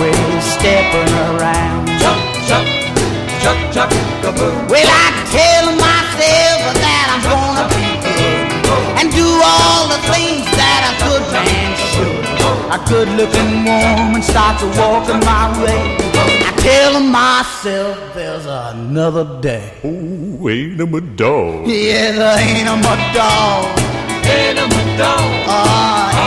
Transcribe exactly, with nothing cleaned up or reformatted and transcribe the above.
always stepping around. Chuck, chuck, chuck, chuck, kaboom. Well, I tell myself that I'm gonna be good and do all the things that a good man should. A good-looking woman starts walking my way. I tell myself there's another day. Oh, ain't I'm a dog. Yes, I ain't I'm a dog. Ain't I'm a dog. Oh,